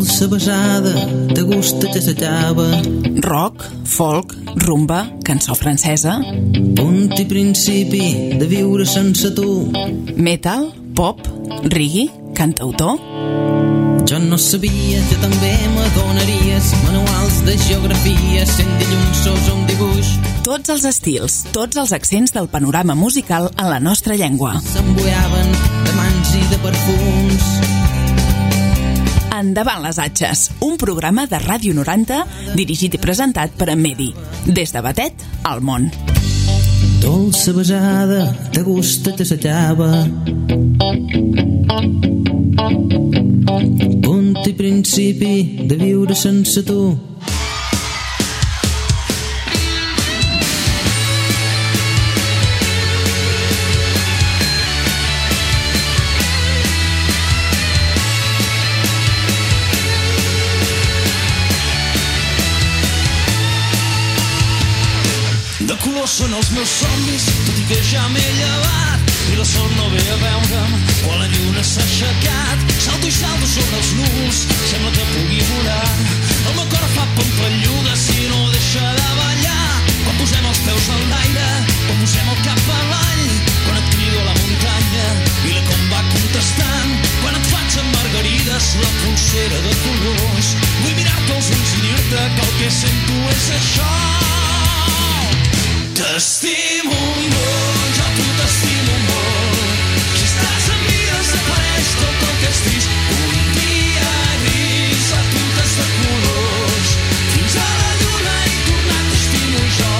Dolça besada, de gust te assajava. Rock, folk, rumba, cançó francesa. Punt i principi de viure sense tu. Metal, pop, reggae, cantautor. Jo no sabia que també m'adonaries manuals de geografia, sent dilluns un dibuix. Tots els estils, tots els accents del panorama musical en la nostra llengua. S'embuiaven de mans i de perfums. Endavant les atxes, un programa de Ràdio 90 dirigit i presentat per en Medi. Des de Batet al món. Dolça besada, de gust t'assajava. Punt i principi de viure sense tu. De color són els meus somnis, tot i que ja m'he llevat i la sol no ve a veure'm quan la lluna s'ha aixecat. Salto i salto sobre els núvols, sembla que pugui volar. El meu cor fa pampalluga si no deixa de ballar. Quan posem els peus en l'aire, quan posem el cap avall, quan et crido a la muntanya i la com va contestant, quan et faig amb margarides la pulsera de colors. Vull mirar-te als ulls i dir-te que el que sento és això. T'estimo molt, jo tu t'estimo molt. Si estàs amb mi desapareix tot el que és trist. Un dia gris a puntes de colors, fins a la lluna i tornar t'estimo jo.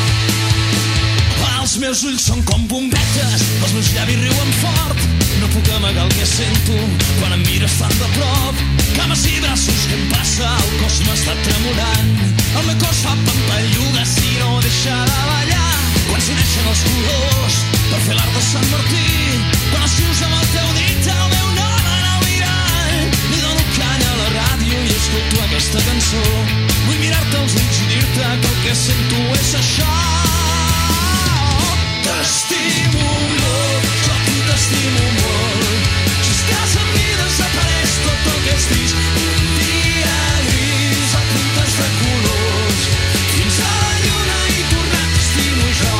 Els meus ulls són com bombetes, els meus llavis riuen fort. No puc amagar el que sento quan em mires tan de prop. Cames i braços que em passa, el cos m'està tremolant. El meu cos fa pampalluga si no deixa de ballar. Quan s'uneixen els colors per fer l'art de Sant Martí, quan escrius amb el teu dit el meu nom en el mirall, li dono canya a la ràdio i escolto aquesta cançó. Vull mirar-te als ulls i dir-te que el que sento és això. T'estimo molt, jo tu t'estimo molt. Si estàs amb mi desapareix tot el que és trist. Un dia gris a puntes de colors, fins a la lluna i tornar t'estimo jo.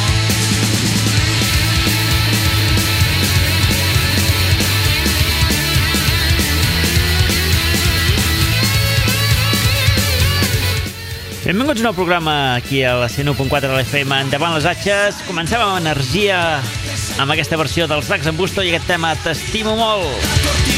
Benvinguts a un nou programa aquí a la 101.4 de l'FM. Endavant les atxes. Comencem amb energia amb aquesta versió dels Dracs en Busto i aquest tema T'estimo molt.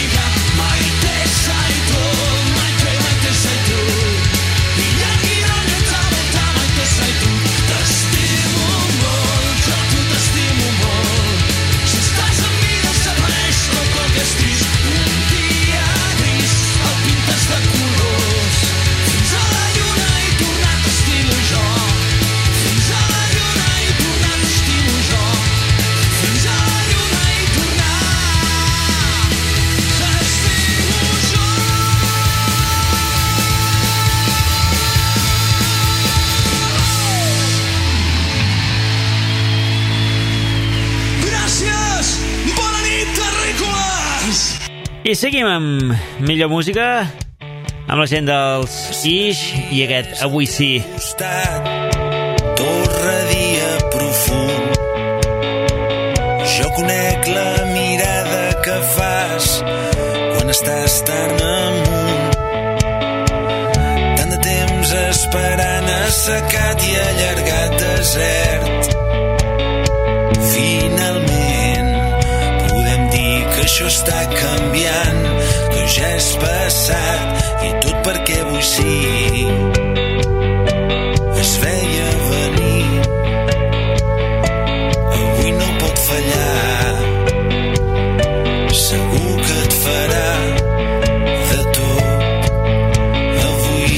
I seguim amb millor música, amb la gent dels Ix i aquest Avui sí. Torre dia profund, jo conec la mirada que fas quan estàs tan amunt. Tant de temps esperant assecat i allargat desert. Finalment podem dir que això està canviant, que ja és passat i tot perquè avui sí es veia venir. Avui no pot fallar, segur que et farà de tot avui.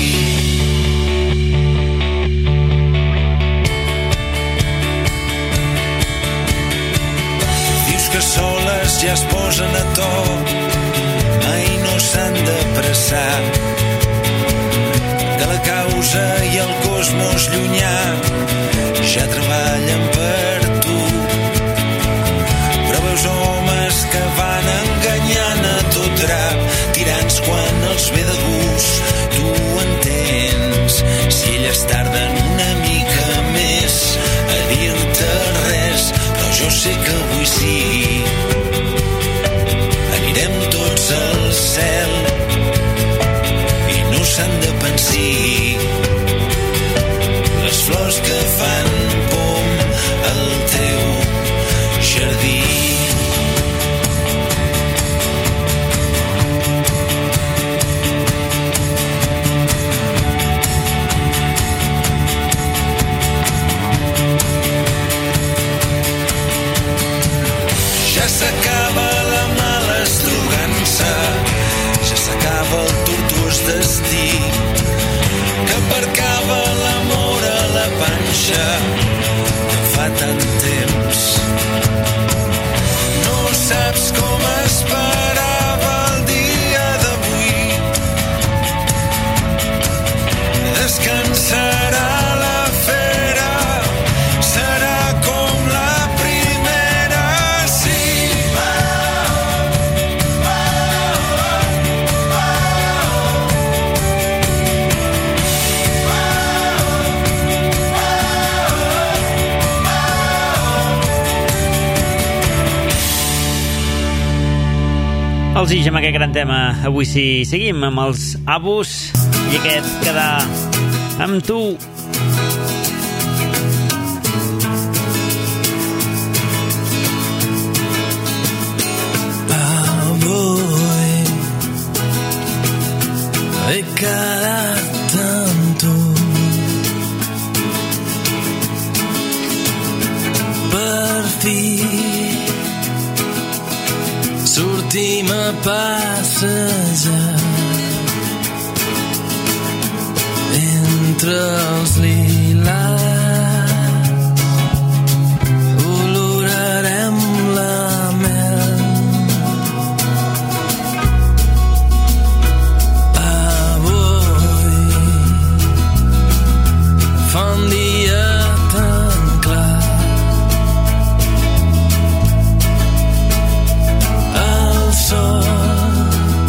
Dius que soles ja es posen a toc, mai no s'han d'apressar, que la causa i el cosmos llunyà ja treballen per tu. Però veus homes que van enganyant a tot drap, tirants quan els ve de sé que avui sí anirem tots al cel i no s'han de pensar les flors que fan pom al teu jardí. Ja s'acaba la mala estrugança, ja s'acaba el tortuós destí que aparcava l'amor a la panxa de fa tant temps. No saps com esperava el dia d'avui, descansarà la fera, serà com la primera, sí. Els Ix amb aquest gran tema. Avui sí, seguim amb els Abus i aquest quedar amb tu. Avui he quedat amb tu per fi. Sortim a passejar entre els lilars, olorarem la mel. Avui fa un dia tan clar,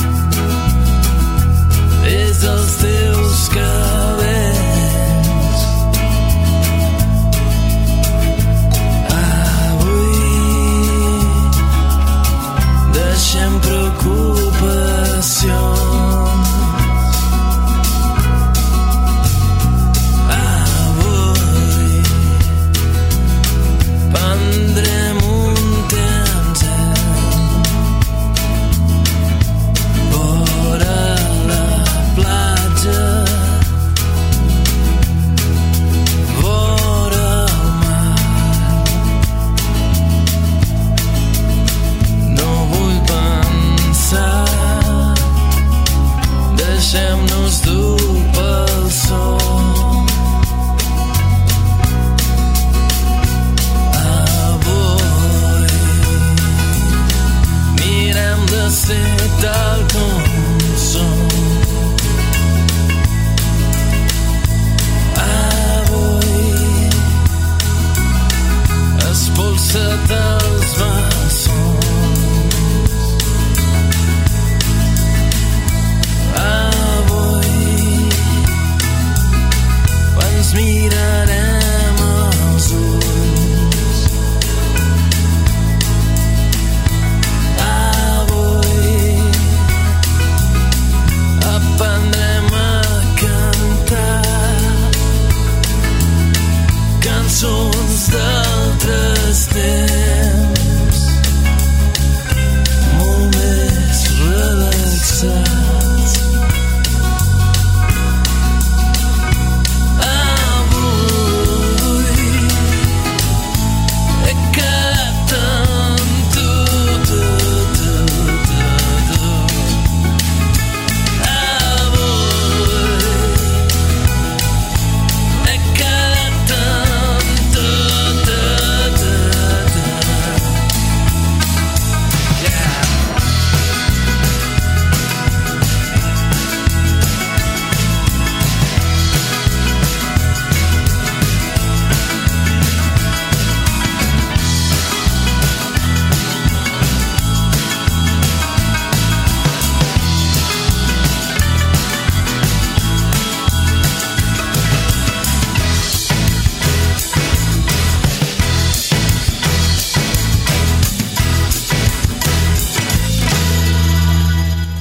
des dels teus cabells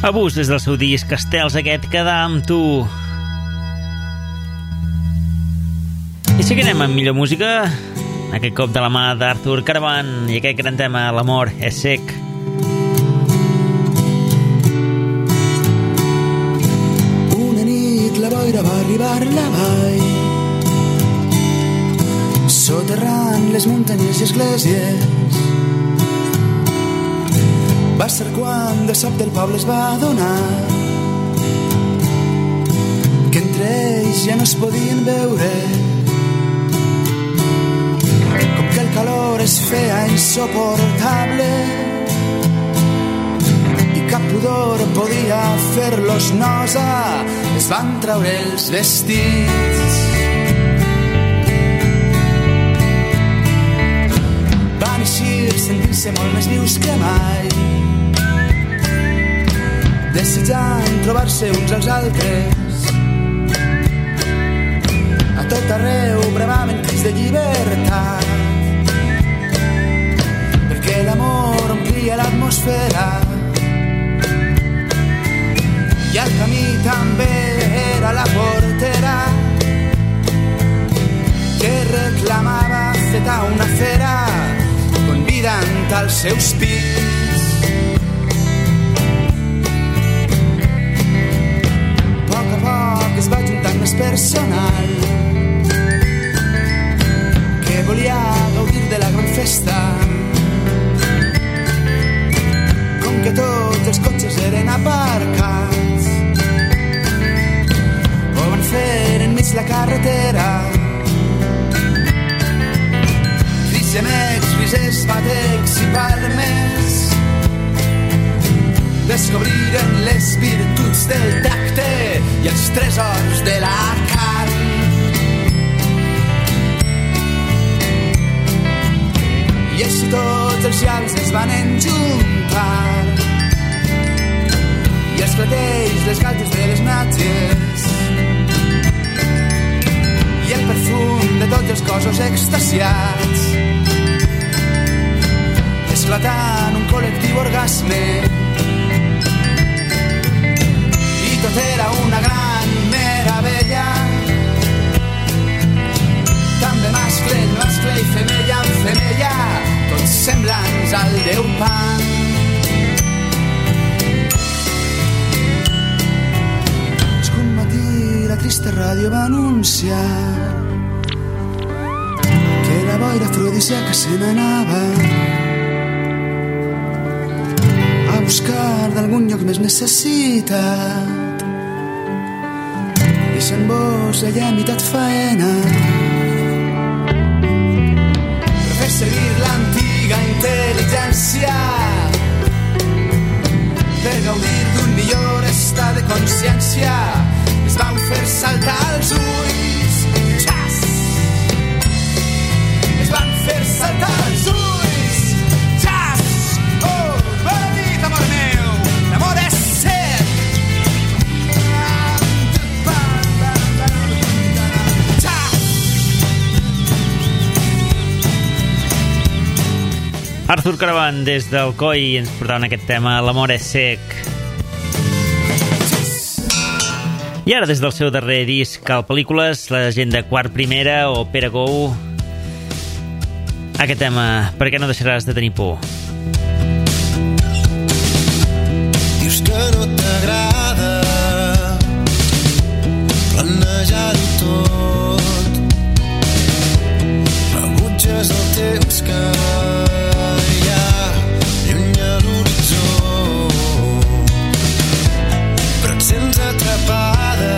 Abús des del seu disc Estels, aquest Quedar amb tu. I seguirem amb millor música, aquest cop de la mà d'Arthur Caravan i aquest gran tema, L'amor és sec. Una nit la boira va arribar a la vall, soterrant les muntanyes i esglésies. Va ser quan de sobte el poble es va adonar que entre ells ja no es podien veure, com que el calor es feia insoportable i cap pudor podia fer-los nosa. Es van treure els vestits, van eixir sentint-se molt més vius que mai, desitjant trobar-se uns als altres. A tot arreu bramaven crits de llibertat, perquè l'amor omplia l'atmosfera i el camí també era la portera que reclamava feta una fera convidant als seus pits. A poc es va juntant més personal que volia gaudir de la gran festa. Com que tots els cotxes eren aparcats, ho van fer enmig la carretera. Crits gemecs, rises, batecs i palmes descobriren les virtuts del tacte i els tresors de la carn. I així tots els llamps es van enjuntar i els clatells, les galtes de les natges i el perfum de tots els cossos extasiats, esclatant un col·lectiu orgasme. Tot era una gran meravella, també mascle en mascle i femella en femella, tots semblants al Déu Pan. És que un matí la trista ràdio va anunciar que la boira afrodisíaca se n'anava a buscar d'algun lloc més necessitat, deixant-vos allà a mitat faena per fer servir l'antiga intel·ligència per gaudir d'un millor estat de consciència. Es van fer saltar els ulls, xas! Es van fer saltar els ulls, xas! Oh, bona nit, amor meu, l'amor és sec. Arthur Caravan des del COI ens portaven aquest tema, L'amor és sec. I ara des del seu darrer disc al Pel·lícules, la gent de Quart Primera o Pere Gou, aquest tema, Per què no deixaràs de tenir por? Dius que no t'agrada planejar-ho tot, rebutges el temps que sents atrapada,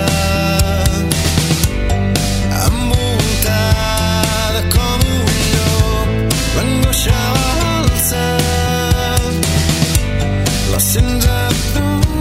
envoltada com un llop, l'angoixa alça, la sents a prop.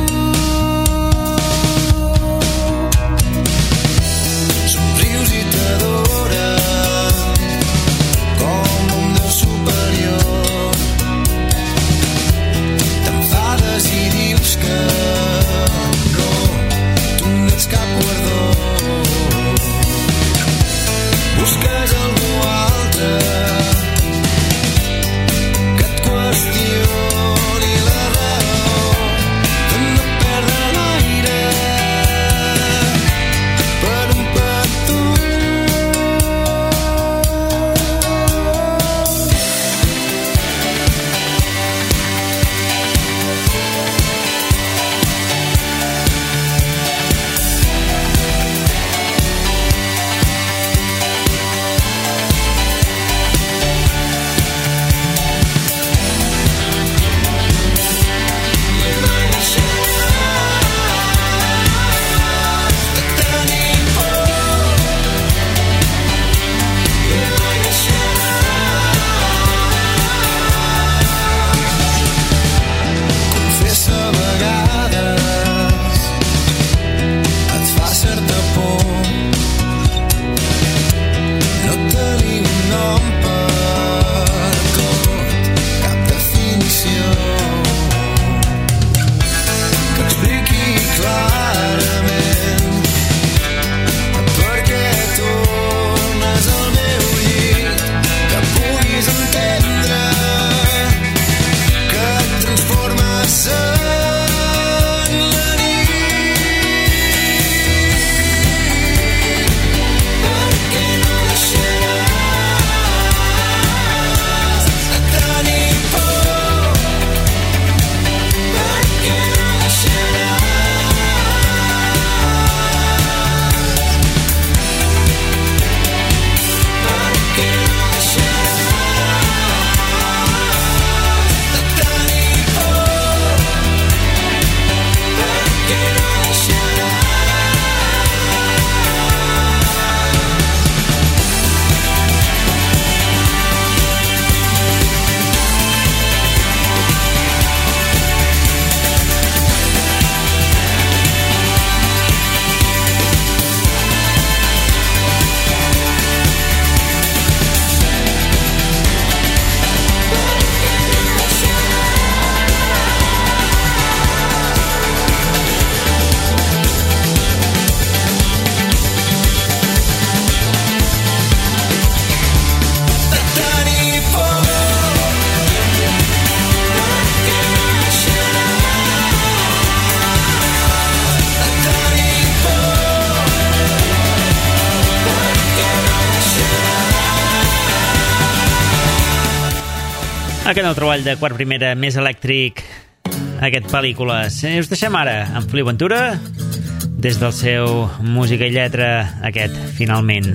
Aquest nou treball de Quart Primera, més elèctric, aquest pel·lícules. Us deixem ara amb Feliu Ventura, des del seu música i lletra, aquest, finalment.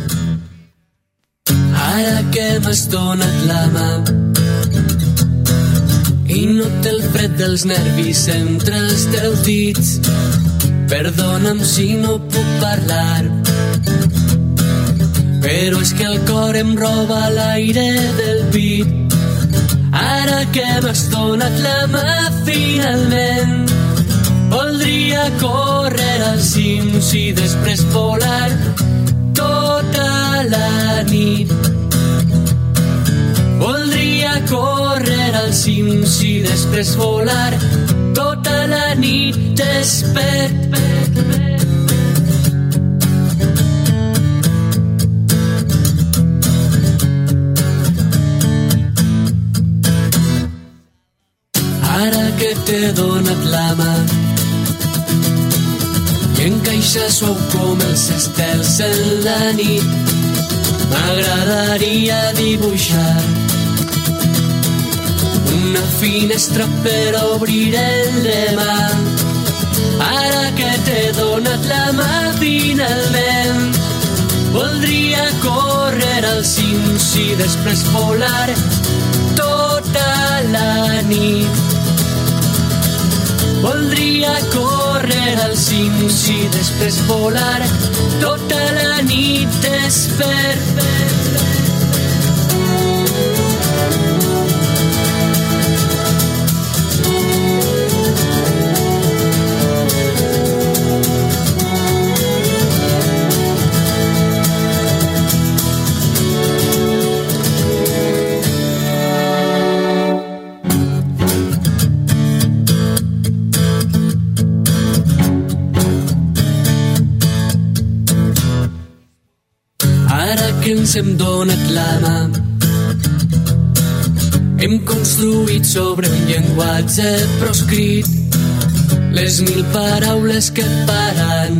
Ara que m'has donat la mà i no té el fred dels nervis entre els teus dits, perdona'm si no puc parlar, però és que el cor em roba l'aire del pit. Ara que m'has donat la mà finalment, voldria córrer als cims i després volar tota la nit. Voldria córrer als cims i després volar tota la nit despert. Ara que t'he donat la mà i encaixa suau com els estels en la nit, m'agradaria dibuixar una finestra per obrir el demà. Ara que t'he donat la mà finalment, voldria córrer als cims i després volar tota la nit. Voldria córrer als cims i després volar tota la nit despert. Que ens hem donat la mà, hem construït sobre un llenguatge proscrit les 1000 paraules que et paran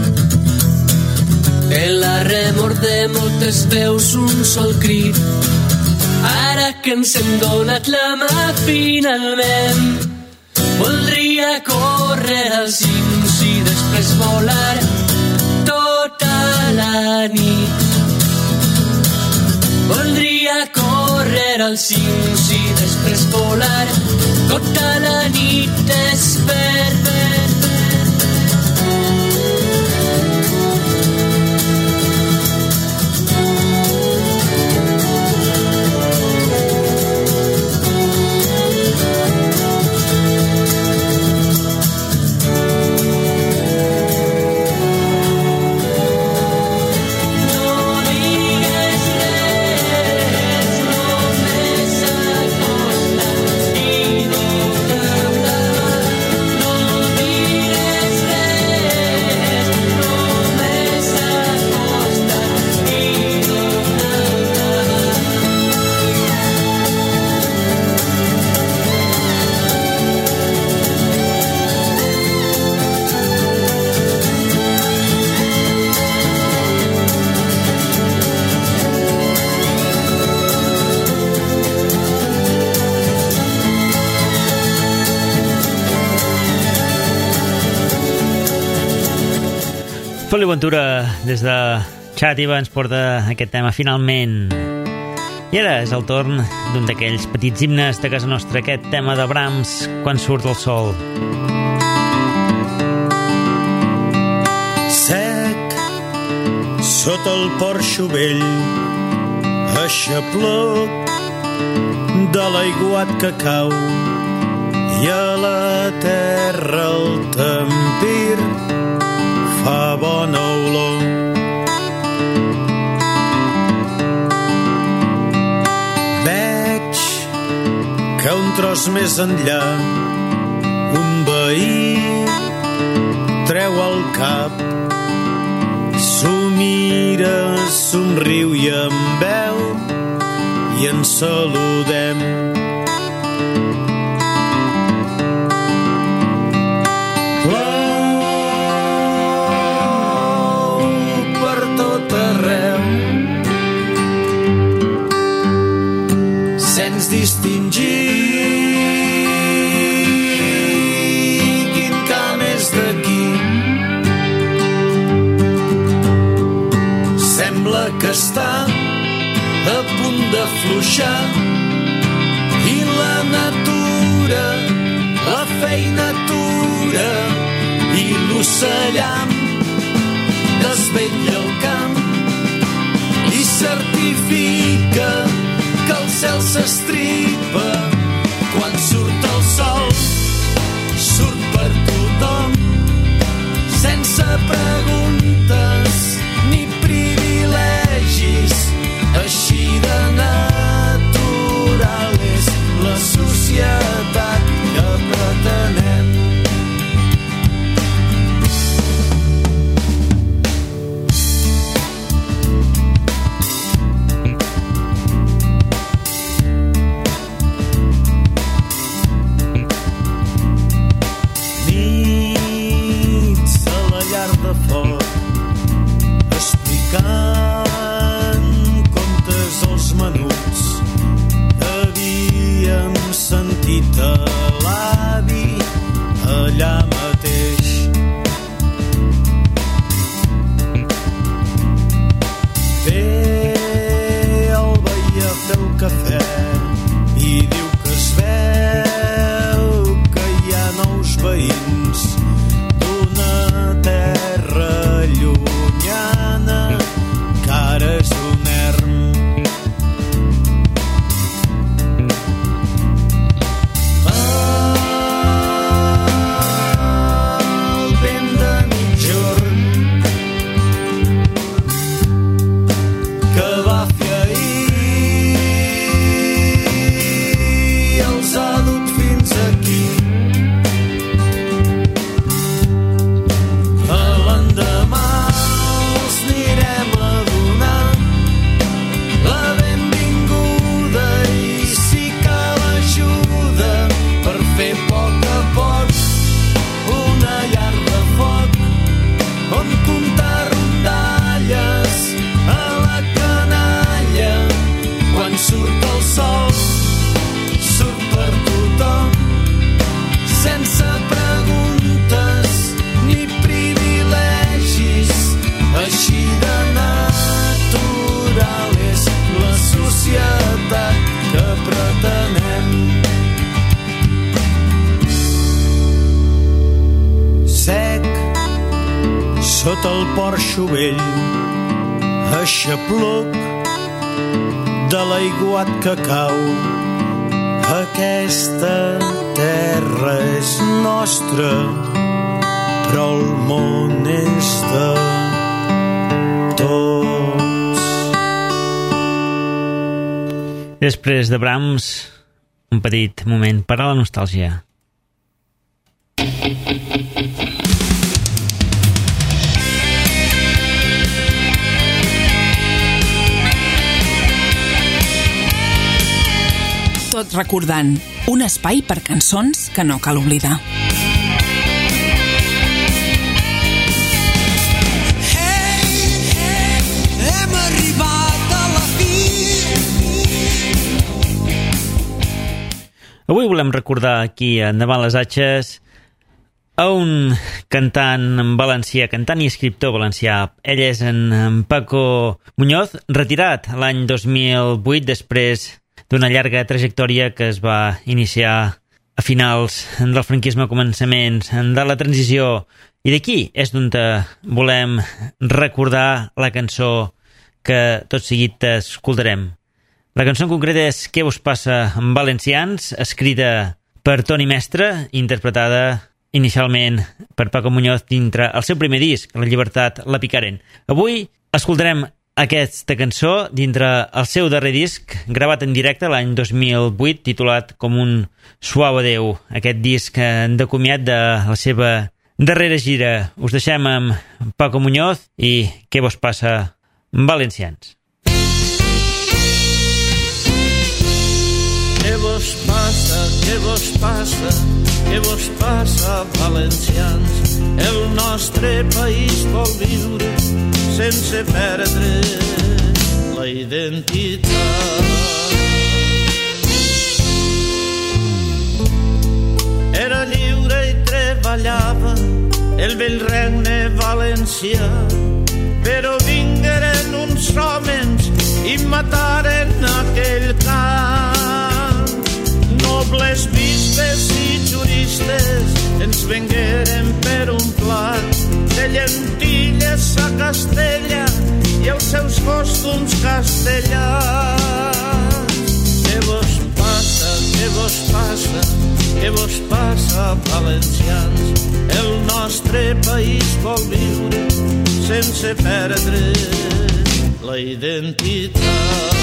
de la remor de moltes veus un sol crit. Ara que ens hem donat la mà finalment, voldria córrer als cims i després volar tota la nit. Voldria córrer als cims i després volar tota la nit despert. Feliu Ventura, des de Xàtiva, ens porta aquest tema finalment. I ara és el torn d'un d'aquells petits himnes de casa nostra, aquest tema de Brahms, Quan surt el sol. Sec, sota el porxo vell, aixaplec de l'aiguat que cau, i a la terra el tempir fa bona olor. Veig que un tros més enllà un veí treu el cap, s'ho mira, somriu i em veu i ens saludem. ens distingir camp és d'aquí. Sembla que està a punt d'afluixar i la natura, la feina atura i l'ocellam desvetlla el camp i certifica que el cel s'estripa quan surt el sol. Surt per tothom sense preguntes ni privilegis, així de natural és la societat que pretenem. Contes als menuts que havíem sentit a l'avi allà mateix. Ve el veí a fer el cafè i diu que es veu que hi ha nous veïns d'una terra llunyana que ara és un erm. El vent de mitjorn que va fer ahir els ha dut fins aquí. A l'endemà els anirem a donar la benvinguda i si cal ajuda per fer a poc una llar de foc on comptar rondalles a la canalla quan surt el sol. Surt per tothom sense preguntes ni privilegis, així de natural és la societat que pretenem. Sec sota el porxo vell, aixapluc de l'aiguat que cau. Aquesta terra és nostra, però el món és de tots. Després de Brahms, un petit moment per a la nostàlgia. Tot recordant, un espai per cançons que no cal oblidar. Hem arribat a la fi. Avui volem recordar aquí a Endavant les Atxes a un cantant valencià, cantant i escriptor valencià. Ell és en Paco Muñoz, retirat l'any 2008 després d'una llarga trajectòria que es va iniciar a finals del franquisme, començaments de la transició. I d'aquí és d'on volem recordar la cançó que tot seguit escoltarem. La cançó en concret és Què vos passa en valencians, escrita per Toni Mestre, interpretada inicialment per Paco Muñoz dintre el seu primer disc, La llibertat la picaren. Avui escoltarem aquesta cançó dintre el seu darrer disc, gravat en directe l'any 2008, titulat Com un suau adeu, aquest disc de comiat de la seva darrera gira. Us deixem amb Paco Muñoz i Què vos passa, valencians. Què vos passa, què vos passa, què vos passa, valencians? El nostre país vol viure sense perdre la identitat. el vell regne valencià. Però vingueren uns homes i mataren aquell camp. Nobles bisbes i juristes ens vengueren per un plat de llentilles a Castella i els seus costums castellans. Què vos passa, què vos passa, què vos passa, valencians? El nostre país vol viure sense perdre la identitat.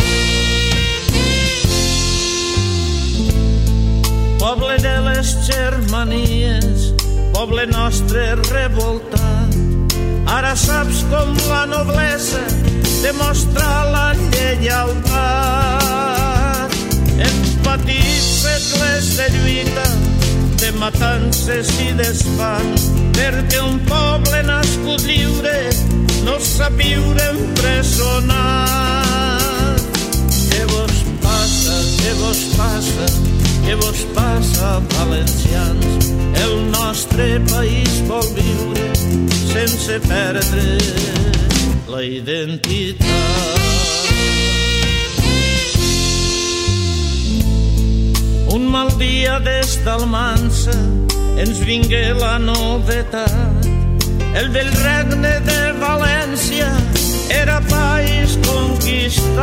Poble de les Germanies, poble nostre revoltat, ara saps com la noblesa demostra la lleialtat. Hem patit segles de lluita, de matances i d'espant, perquè un poble nascut lliure no sap viure empresonat. Què vos passa, què vos passa, què vos passa, valencians? El nostre país vol viure sense perdre la identitat. Un mal dia des d'Almansa ens vingué la novetat. El vell regne de València era país conquistat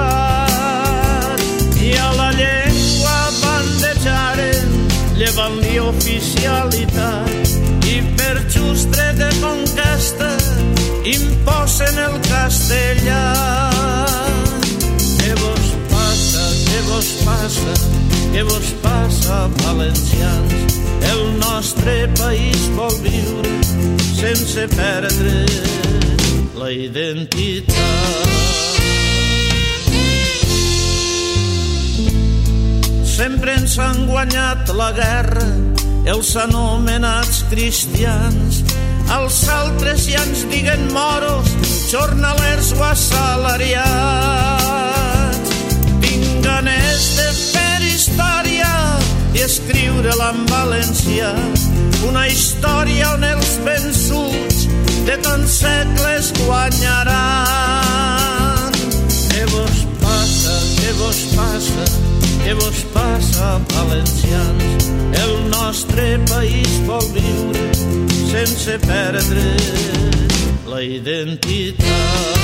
i a la llengua bandejaren llevant-li oficialitat i per just dret de conquesta imposen el castellà. Què vos passa, què vos passa, què vos passa, valencians? El nostre país vol viure sense perdre la identitat. Sempre ens han guanyat la guerra els anomenats cristians. Els altres ja ens diguen moros, jornalers o assalariats. Tinc ganes de fer història i escriure-la en valencià, una història on els vençuts de tants segles guanyaran. Què vos passa, què vos passa, què vos passa, valencians? El nostre país vol viure sense perdre la identitat.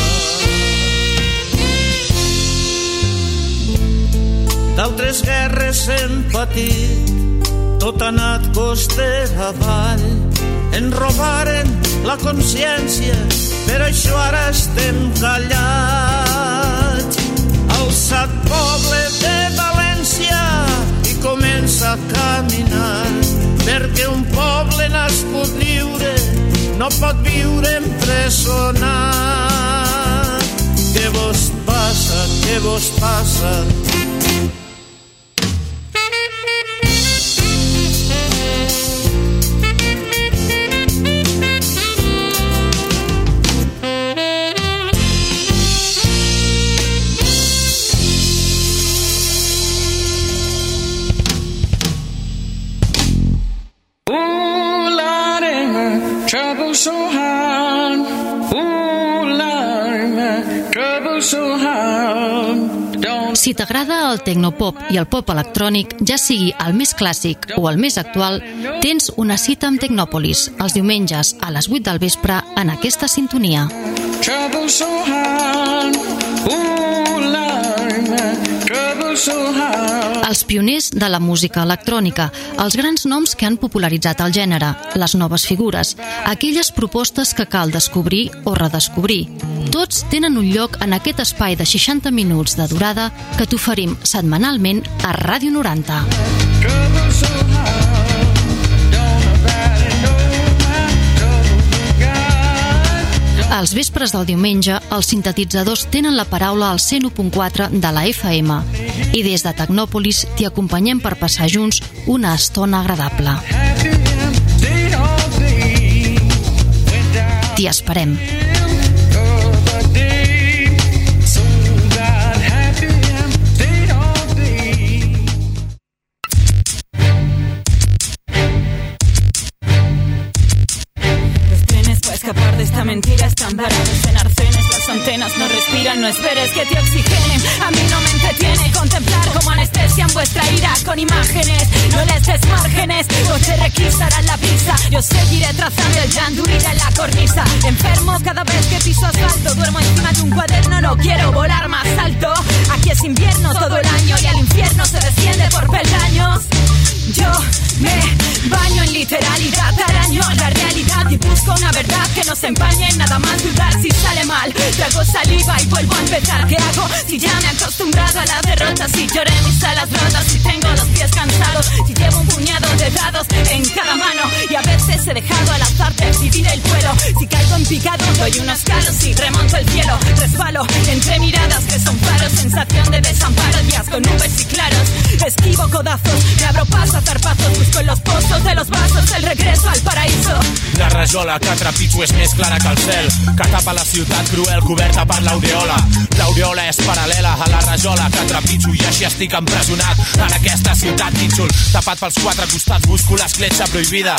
D'altres guerres hem patit, tot ha anat costa avall. Ens robaren la consciència, per això ara estem callats. Alçat poble de València i comença a caminar, perquè un poble nascut lliure no pot viure empresonat. Què vos passa, què vos passa? Si t'agrada el tecnopop i el pop electrònic, ja sigui el més clàssic o el més actual, tens una cita amb Tecnòpolis els diumenges a les 8 del vespre en aquesta sintonia. Els pioners de la música electrònica, els grans noms que han popularitzat el gènere, les noves figures, aquelles propostes que cal descobrir o redescobrir. Tots tenen un lloc en aquest espai de 60 minuts de durada que t'oferim setmanalment a Ràdio 90. Als vespres del diumenge, els sintetitzadors tenen la paraula al 101.4 de la FM i des de Tecnòpolis t'hi acompanyem per passar junts una estona agradable. T'hi esperem. escapar de esta mentira están varados en arcenes. Las antenas no respiran, no esperes que te oxigenen. A mí no me entretiene contemplar como anestesian vuestra ira con imágenes. No les des márgenes, o te requisarán la prisa. Yo seguiré trazando el yanduril en la cornisa. Enfermo cada vez que piso asfalto, duermo encima de un cuaderno, no quiero volar más alto. Aquí es invierno todo el año y al infierno se desciende por peldaños. Yo me baño en literalidad, araño la realidad y busco una verdad que no se empañe en nada más dudar si sale mal. Trago saliva y vuelvo a empezar. ¿Qué hago si ya me he acostumbrado a la derrota? Si lloré mis alas rotas, si tengo los pies cansados, si llevo un puñado de dados en cada mano y a veces he dejado al azar decidir el vuelo. Si caigo en picado doy unos calos y remonto el cielo. Resbalo entre miradas que son faros, sensación de desamparo, días con nubes y claros. Esquivo codazos, me abro paso a zarpazos, busco en los pozos de los vasos el regreso al paraíso. La rajola que trepitjo és més clara que el cel, que tapa la ciutat cruel coberta per l'aureola. L'aureola és paral·lela a la rajola que trepitjo i així estic empresonat en aquesta ciutat nínxol. Tapat pels quatre costats busco l'escletxa prohibida.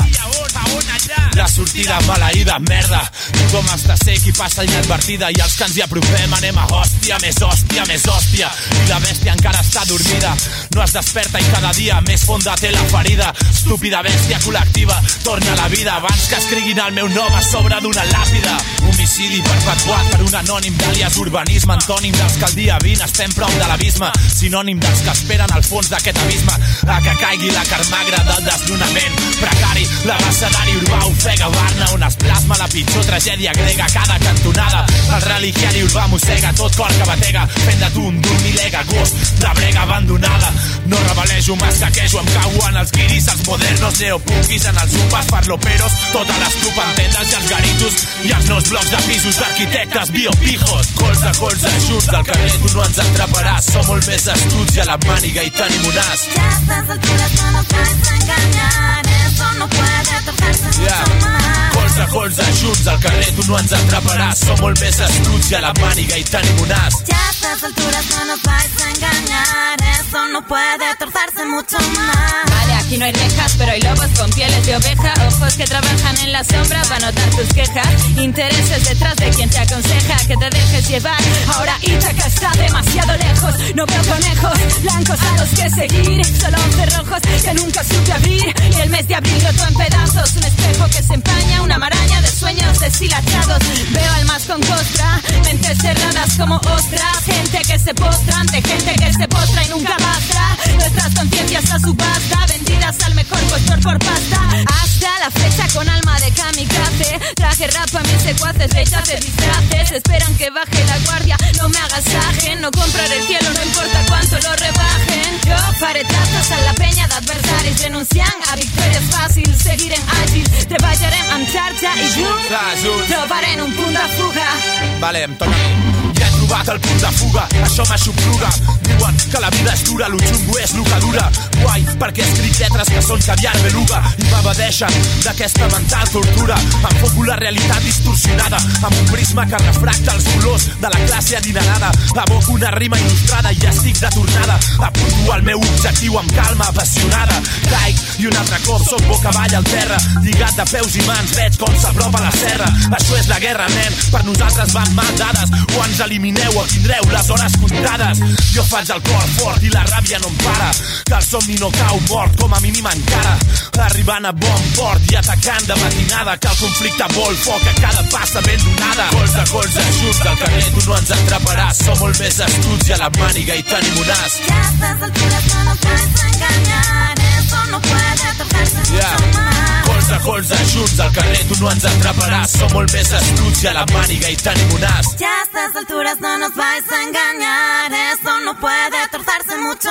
La sortida maleïda, merda. Tothom està sec i passa inadvertida i els que ens hi apropem anem a hòstia, més hòstia, més hòstia. I la bèstia encara està dormida, no es desperta i cada dia més fonda té la ferida. Estúpida bèstia col·lectiva, torna a la vida abans que escriguin el meu nom a sobre d'una làpida. Homicidi perpetuat per un anònim d'àlies urbanisme, antònim dels que el dia 20 estem prop de l'abisme, sinònim dels que esperen al fons d'aquest abisme a que caigui la carmagra del desnonament precari. L'abecedari urbà ofega Barna, on es plasma la pitjor tragèdia grega a cada cantonada. El religiari urbà mossega tot cor que batega, fent de tu un dormilega, gos de brega abandonada. No rebel·lejo, m'escaquejo, em cauen els guiris, els modernos, neopunquis en els upes, farloperos, totes les trupantendes i els garitos i els nous blocs de pisos d'arquitectes biopijos. Colze, junts del carrer, tu no ens atraparàs, som molt més astuts i a la màniga hi tenim un as. Ya a estas alturas no nos vais a engañar, eso no puede torcerse mucho más. Colze, junts del carrer, tu no ens atraparàs, som molt més astuts i a la màniga hi tenim un as. Ya a estas alturas no nos vais a engañar, eso no puede torcerse mucho más. Vale, aquí no hay rejas, pero hay lobos con pieles de oveja, ojos que trabajan en la sombra para notar tus quejas, intereses detrás de quien te aconseja que te dejes llevar. Ahora Ítaca está demasiado lejos, no veo conejos blancos a los que seguir, solo cerrojos que nunca supe abrir y el mes de abril roto en pedazos, un espejo que se empaña, una maraña de sueños deshilachados. Veo almas con costra, mentes cerradas como ostras, gente que se postra ante gente que se postra y nunca basta. Nuestras conciencias a subasta, vendidas al mejor postor por pasta. Hasta la fecha con alma de kamikaze, traje rap a mis secuaces, rechace disfraces, esperan que baje la guardia, no me agasajen, no compraré el cielo, no importa cuánto lo rebajen. Jo faré tasques a la penya d'adversaris, renunciant a victòries fàcils, seguirem àgils, treballarem en xarxa i junts trobarem un punt de fuga. Vale, em toca a mi. Ja he trobat el punt de fuga, això m'aixopluga. Diuen que la vida és dura, lo xungo és lo que dura. Guai, perquè escric lletres que són caviar beluga i m'abadeixen d'aquesta mental tortura. Enfoco la realitat distorsionada amb un prisma que refracta els colors de la classe adinerada. Aboco una rima il·lustrada i estic de tornada. Apunto el meu objectiu amb calma apassionada. Caic i un altre cop soc boca avall al terra, lligat de peus i mans, veig com s'apropa la serra. Això és la guerra, nen, per nosaltres van mal dades. O ens elimineu o tindreu les hores comptades. Jo faig el cor fort i la ràbia no em para, que el somni no cau mort, com a mínim encara. Arribant a bon port i atacant de matinada, que el conflicte vol foc a cada passa ben donada. Colze, junts del carrer, tu no ens atraparàs, som molt més astuts i a la màniga hi tenim un as. Ya a estas alturas no nos vais a engañar, eso no puede torcerse mucho más. Colze, junts del carrer, tu no ens atraparàs, som molt més astuts i a la màniga hi tenim un as. Ya a estas alturas no nos vais a engañar, eso no puede torcerse mucho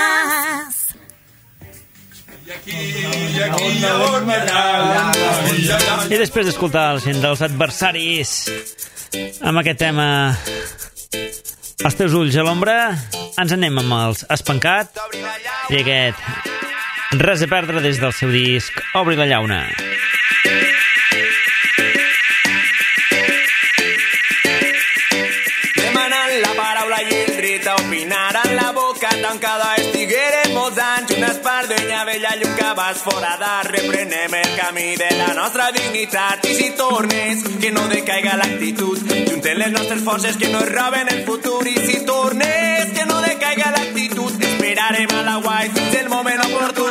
más. I després d'escoltar la gent dels adversaris amb aquest tema Els teus ulls a l'ombra, ens anem amb els Espancat i aquest Res a perdre des del seu disc Obri la llauna. Demanen la paraula i el dret a opinar en la boca tancada estiguérem molts anys una espardenya aquella vella llum que vas forada. Reprenem el camí de la nostra dignitat. I si tornes, que no decaiga l'actitud. Juntem les nostres forces que no roben el futur. I si tornes, que no decaiga l'actitud. Esperarem a la guai fins el moment oportú.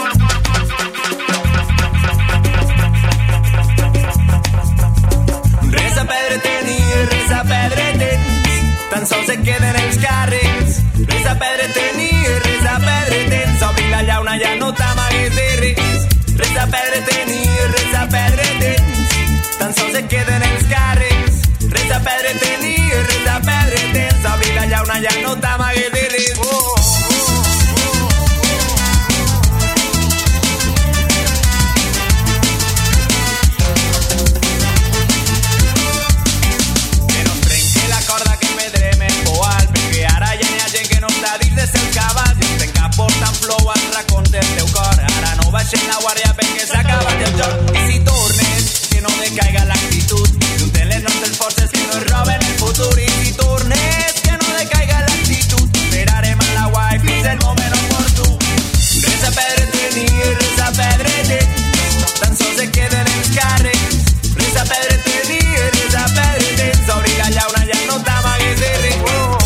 Res a perdre tenir, res a perdre tens. Tan sols et queden els càrrecs. Res a perdre tenir, res a perdre tens. Obri la llauna, ja no t'amagues de res. Res a perdre tenir, res a perdre tens. Tan sols et queden els càrrecs. Res a perdre tenir, res a perdre tens. Obri la llauna, ja no t'amagues de res. Portant flow al racón del teu cor. Ara no baixem la guàrdia perquè s'ha acabat el joc. I si tornes, que no decaiga l'actitud. Juntem les nostres forces que no roben el futur. I si tornes, que no decaiga l'actitud. Esperarem a la guai fins el moment oportú. Res a perdre tenir, res a perdre tens. Tan sols et queden els càrrecs. Res a perdre tenir, res a perdre tens. Obri la llauna, ja no t'amagues de res.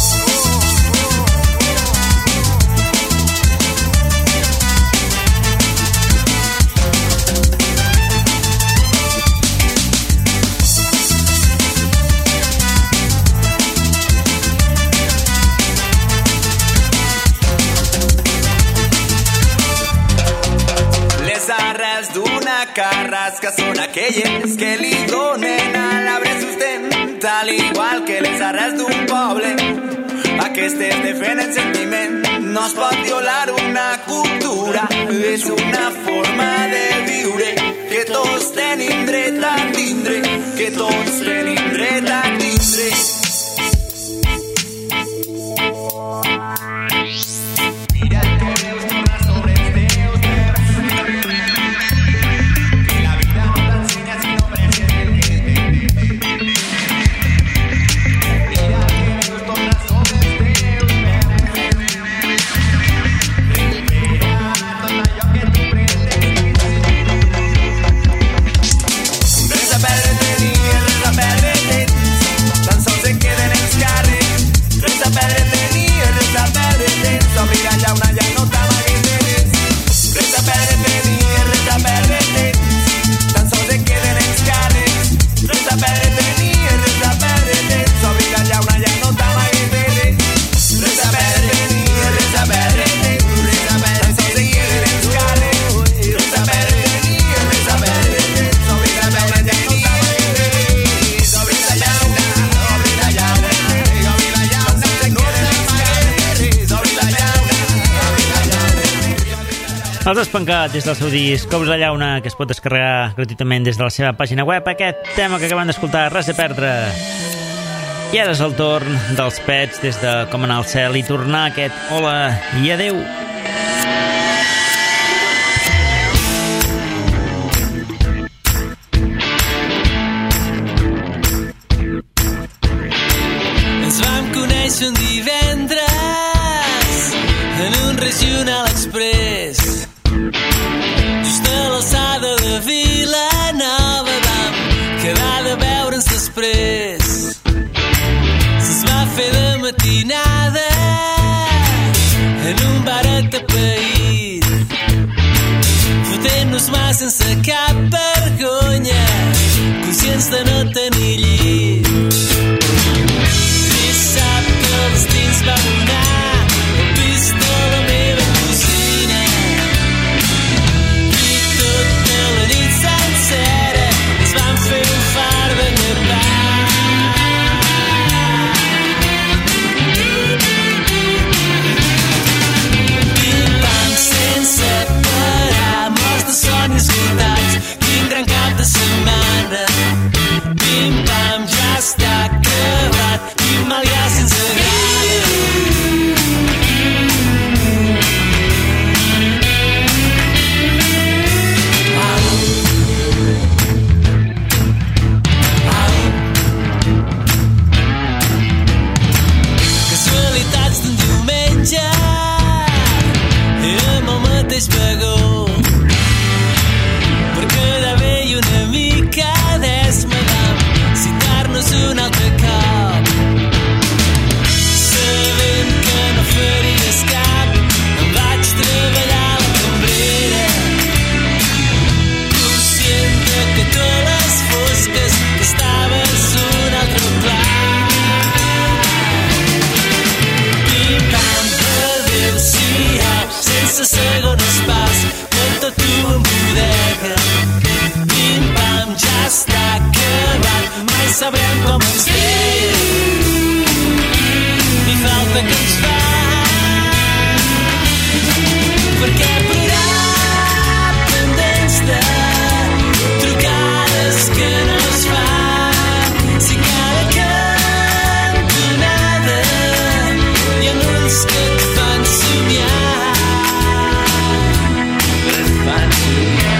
Carrasca són aquelles que li donen a l'arbre sustent, al igual que les arrels d'un poble. Aquestes defenen sentiment, no es pot violar una cultura, és una forma de viure que tots tenim dret a tindre, que tots tenim dret a tindre. Els Espancat, des del seu disc Obri la llauna, que es pot descarregar gratuïtament des de la seva pàgina web. Aquest tema que acaben d'escoltar, Res a perdre. I ara és el torn dels Pets, des de Com anar al cel, i tornar aquest hola i adeu. Ens vam conèixer un divendres en un regional express. Just a l'alçada de Vilanova vam quedar de veure'ns després. Se'ns va fer de matinada en un bar atapeït, fotent-nos mà sense cap vergonya, conscients de no tenir llit. Dissabte els dins va donar el pis de la meva cosina. Es van fer un far de llepar. Pim-pam sense parar, morts de son i esgotats, quin gran cap de setmana. Pim-pam sabrem com ens dèiem, ni falta que ens fa, perquè plorar pendents de trucades que no es fan, si cada cantonada hi ha ulls que et fan somiar, et fan somiar.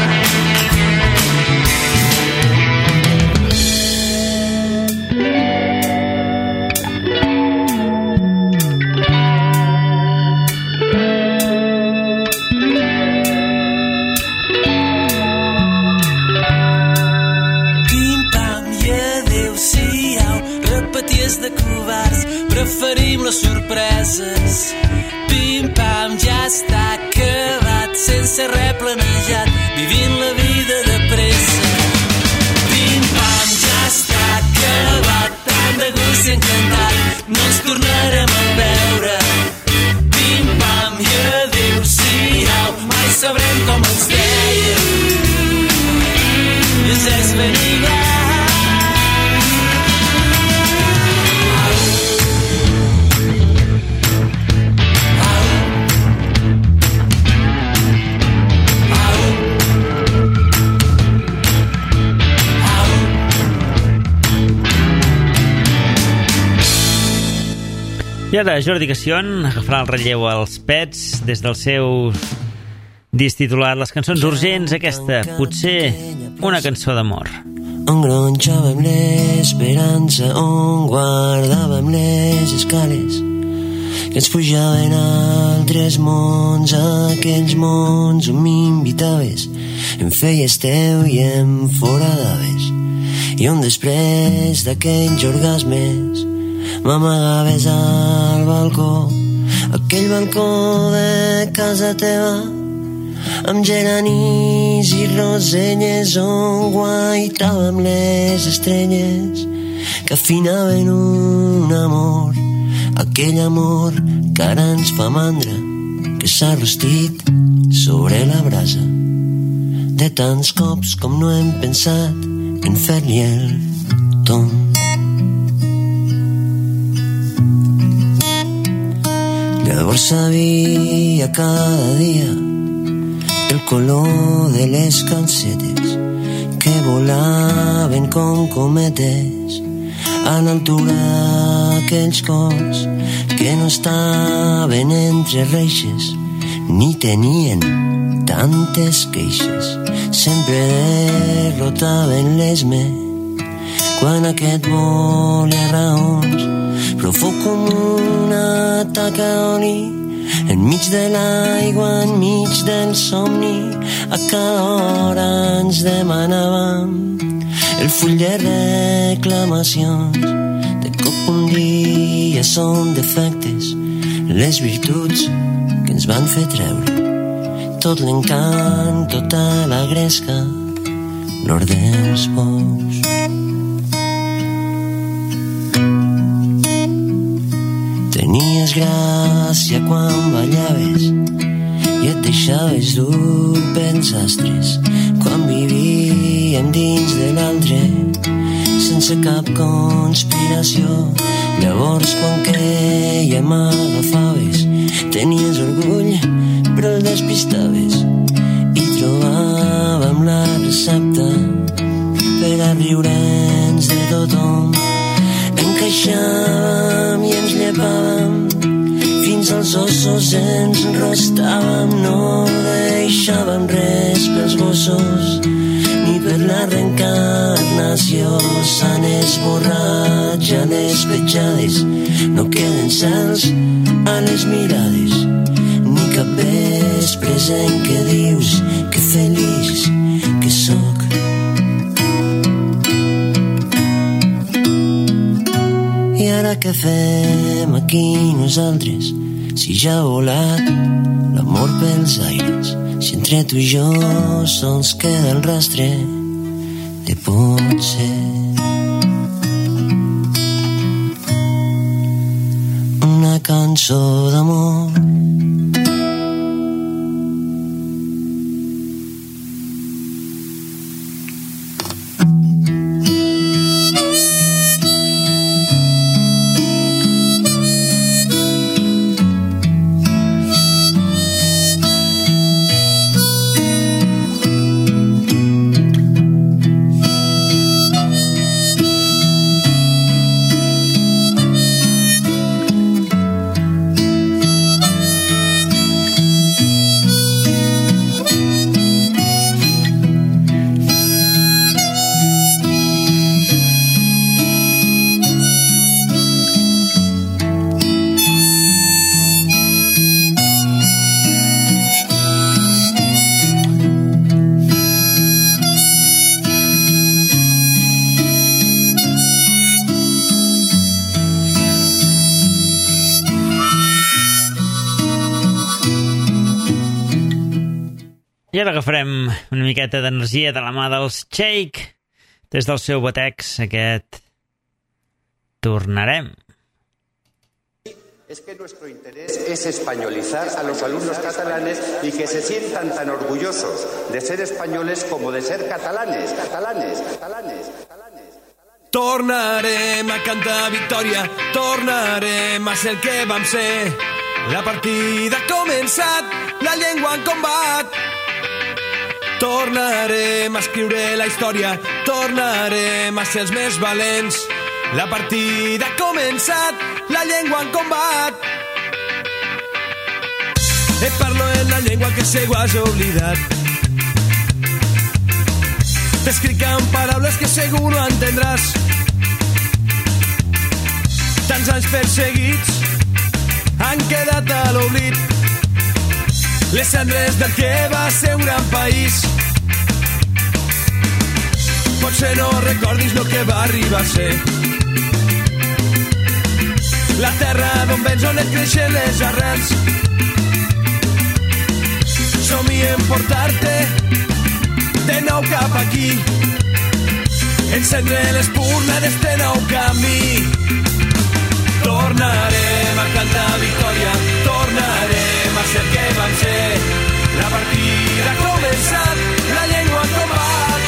De covards, preferim les sorpreses. Pim-pam, ja està acabat, sense res planejat, vivint la vida de pressa. Pim-pam, ja està acabat, tant de gust i encantat, no ens tornarem a veure. Pim-pam i adéu-siau, mai sabrem com ens dèiem, i ens és ben igual. I ara Jordi Cassion agafarà el relleu als Pets des del seu disc titulat Les cançons urgents, aquesta, potser una cançó d'amor. Engronxàvem l'esperança on guardàvem les escales que ens pujaven a altres mons, aquells mons on m'invitaves, em feies teu i em foradaves, i on després d'aquells orgasmes m'amagaves al balcó, aquell balcó de casa teva, amb geranis i rosenyes on guaitàvem les estrelles que afinaven un amor, aquell amor que ara ens fa mandra, que s'ha rostit sobre la brasa de tants cops com no hem pensat en fer-li el tomb. Llavors sabia cada dia el color de les calcetes que volaven com cometes a l'altura d'aquells cors que no estaven entre reixes ni tenien tantes queixes, sempre derrotaven l'esme quan aquest volia raons, profund com una taca d'oli, enmig de l'aigua, enmig del somni, a cada hora ens demanàvem el full de reclamacions. De cop un dia són defectes les virtuts que ens van fer treure tot l'encant, tota la gresca, l'or dels bous. Tenies gràcia quan ballaves i et deixaves dur pels astres quan vivíem dins de l'altre sense cap conspiració. Llavors quan quèiem agafaves, tenies orgull però el despistaves i trobàvem la recepta per a riure'ns de tothom. Encaixàvem i ens llepàvem fins als ossos, ens enrostàvem, no deixàvem res pels gossos ni per la reencarnació. S'han esborrat ja les petjades, no queden cels a les mirades ni cap vespres en què dius que feliç que sóc. I ara què fem aquí nosaltres, si ja ha volat l'amor pels aires, si entre tu i jo sols queda el rastre de potser una cançó d'amor. I ara agafarem una miqueta d'energia de la mà dels Shake, des del seu batex, aquest Tornarem. Es que nuestro interés es españolizar a los alumnos catalanes y que se sientan tan orgullosos de ser españoles como de ser catalanes. Tornarem a cantar victòria, tornarem a ser el que vam ser. La partida ha començat, la llengua en combat. Tornarem a escriure la història, tornarem a ser els més valents. La partida ha començat, la llengua en combat. Et parlo en la llengua que segur has oblidat. T'escric amb paraules que segur no entendràs. Tants anys perseguits han quedat a l'oblit. Les cendres del que va ser un gran país. Potser no recordis el que va arribar a ser. La terra d'on vens, on et creixen les arrels. Somiem portar-te de nou cap aquí. Encendre l'espurna d'este nou camí. Tornarem a cantar victòria, tornarem a ser el que vam ser. La partida ha començat, la llengua en combat.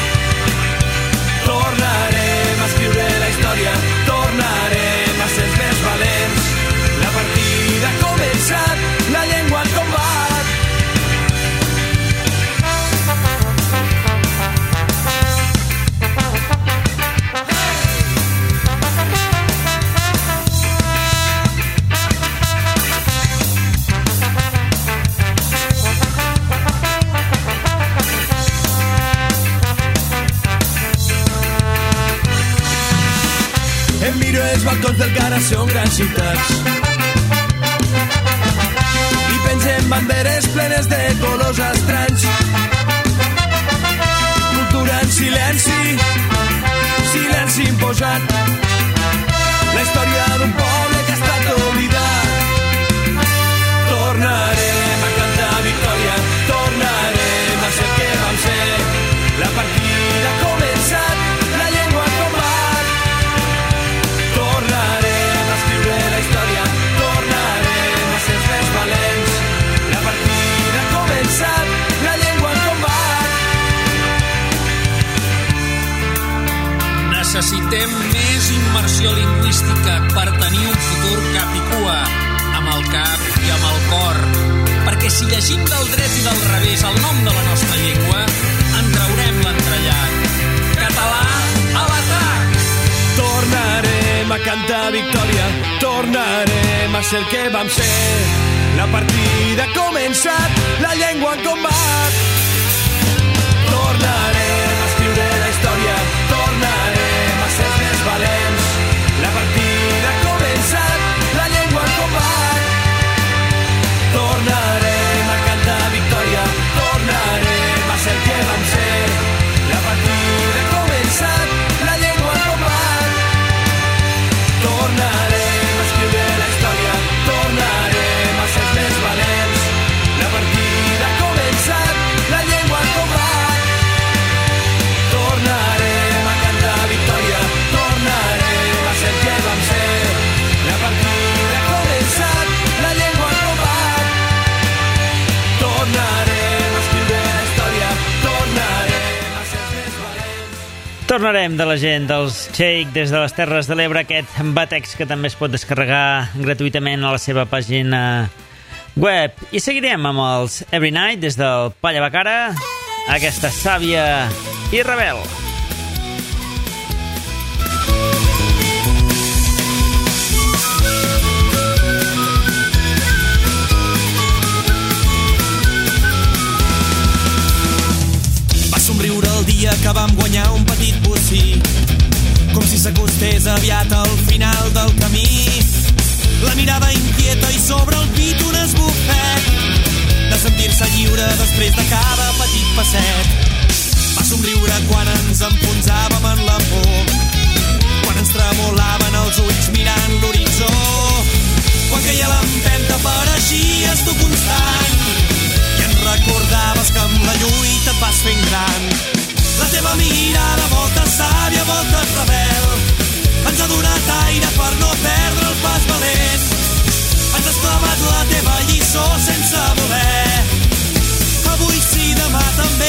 Tornarem a escriure la història, tornarem a ser els més valents. La partida ha començat, la llengua en combat. Em miro els balcons del Cara, són grans ciutats. I pengen banderes plenes de colors estranys. Cultura en silenci, silenci imposat. La història d'un poble que ha estat oblidat. Tornarem a cantar victòria, tornarem a ser el que vam ser. La partida ha començat, la llengua en combat. Tornarem a escriure la història, tornarem a ser els més valents. La partida ha començat, la llengua en combat. Necessitem més immersió lingüística per tenir un futur cap i cua, amb el cap i amb el cor. Perquè si llegim del dret i del revés el nom de la nostra llengua, en traurem l'entrellat. Català a l'atac! Tornarem a cantar victòria, tornarem a ser el que vam ser. La partida ha començat, la llengua en combat. Tornarem a escriure la història, tornarem a ser els més valents. La partida ha començat, la llengua en combat. Tornarem a cantar victòria, tornarem a ser el que vam ser. La partida ha començat, la llengua en combat. Tornarem a escriure la història, tornarem a ser els més valents. La partida ha començat, la llengua en combat. Tornarem a cantar victòria, tornarem a ser el que vam ser. La partida ha començat, la llengua en combat. Tornarem a escriure la història, tornarem a ser els més valents. Tornarem de la gent dels Shake des de les Terres de l'Ebre, aquest batex que també es pot descarregar gratuïtament a la seva pàgina web. I seguirem amb els Every Night des del Palla Bacara, aquesta sàvia i rebel. Va somriure el dia que vam guanyar un petit bocí, com si s'acostés aviat al final del camí. La mirada inquieta i sobre el pit un esbufec de sentir-se lliure després de cada petit passet. Va somriure quan ens enfonsàvem en la por, quan ens tremolaven els ulls mirant l'horitzó, quan queia l'empenta pareixies tu constant i ens recordaves que amb la lluita lliçó sense voler. Avui sí, demà també.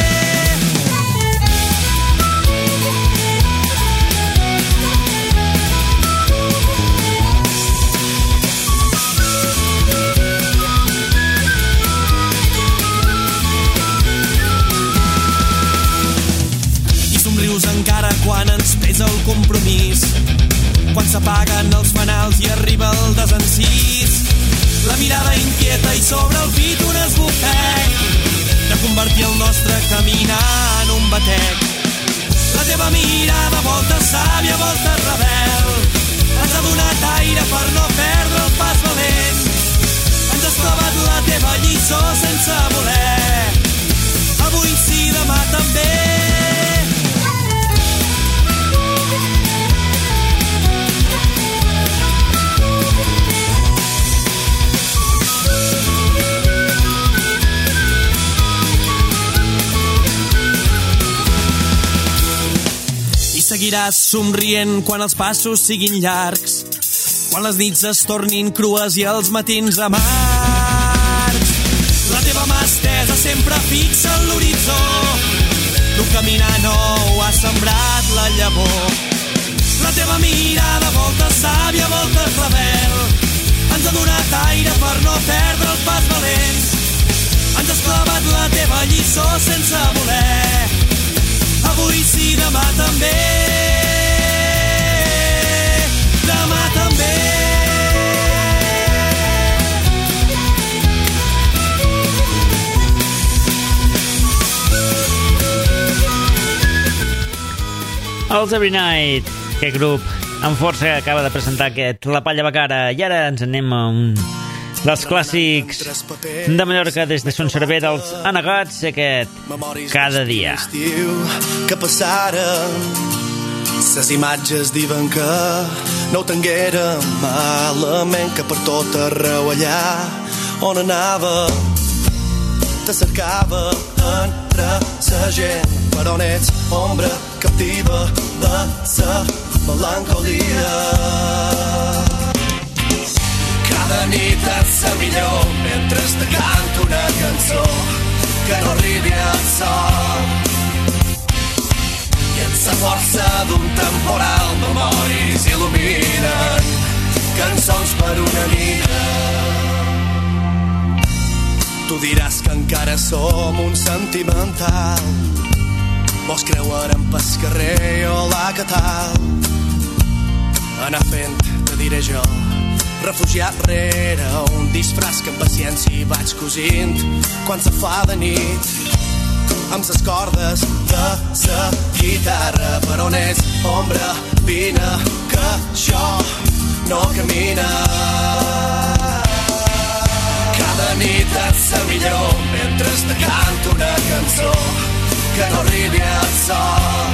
Somrius encara quan ens pesa el compromís, quan s'apaguen els fanals i arriba el desencís. La mirada inquieta i sobre el pit un esbufec de convertir el nostre caminar en un batec. La teva mirada, volta sàvia, volta rebel, ens ha donat aire per no perdre el pas valent. Ens has clavat la teva lliçó sense voler. Avui sí, demà també. Seguiràs somrient quan els passos siguin llargs, quan les nits es tornin crues i els matins amargs. La teva mà estesa sempre fixa en l'horitzó, d'un caminar nou ha sembrat la llavor. La teva mirada, volta sàvia, volta rebel, ens ha donat aire per no perdre el pas valent. Ens has clavat la teva lliçó sense voler. Avui sí, demà també. Demà també. Els Every Night, aquest grup amb força que acaba de presentar aquest La Palla Bacara. I ara ens anem a un dels clàssics de Mallorca des de Son Cervera, els Anegats, aquest Cada dia. Que passaren, ses imatges diuen que no ho tinguérem malament, que per tot arreu allà on anava te cercava entre sa gent, per on ets ombra captiva de sa melancolia. Cada nit et sa millor mentre te canto una cançó que no arribi al sol. I en sa força d'un temporal memoris il·luminen cançons per una nina. Tu diràs que encara som un sentimental, vos creuarem pas carrer o la que tal. Anar fent, te diré jo, refugiat rere un disfraç que amb paciència vaig cosint quan se fa de nit amb ses cordes de sa guitarra. Per on és ombra, vine que això no camina. Cada nit et sa millor mentre te canto una cançó que no arribi al sol.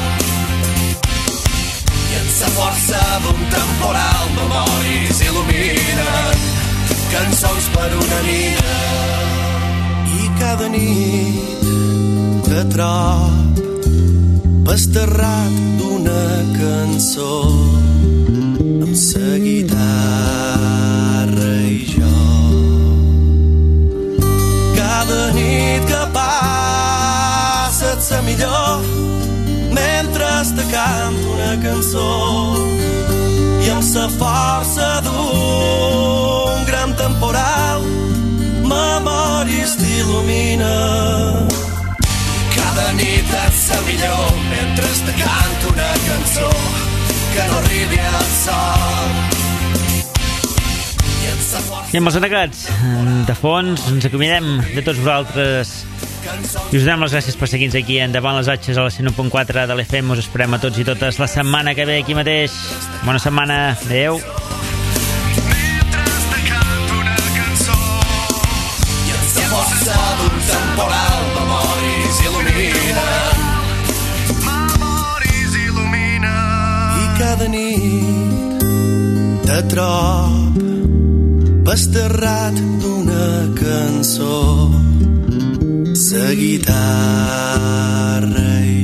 I en sa força d'un temporal memoris il·luminen cançons per una nina. I cada nit te trob pasterrat d'una cançó amb sa guitarra i jo. Cada nit que passa et sa millor mentre te canto una cançó i amb sa força d'un gran temporal memòries t'il·lumina. Cada nit et sa millor mentre te canto una cançó que no arribi al sol. I amb els Anegats de fons ens acomiadem de tots vosaltres i us donem les gràcies per seguir-nos aquí endavant les atxes a la 101.4 de l'FM. Us esperem a tots i totes la setmana que ve aquí mateix. Bona setmana, adeu. I en sa força d'un temporal memoris il·luminen. I cada nit te trob pasterrat d'una cançó, sa guitarra i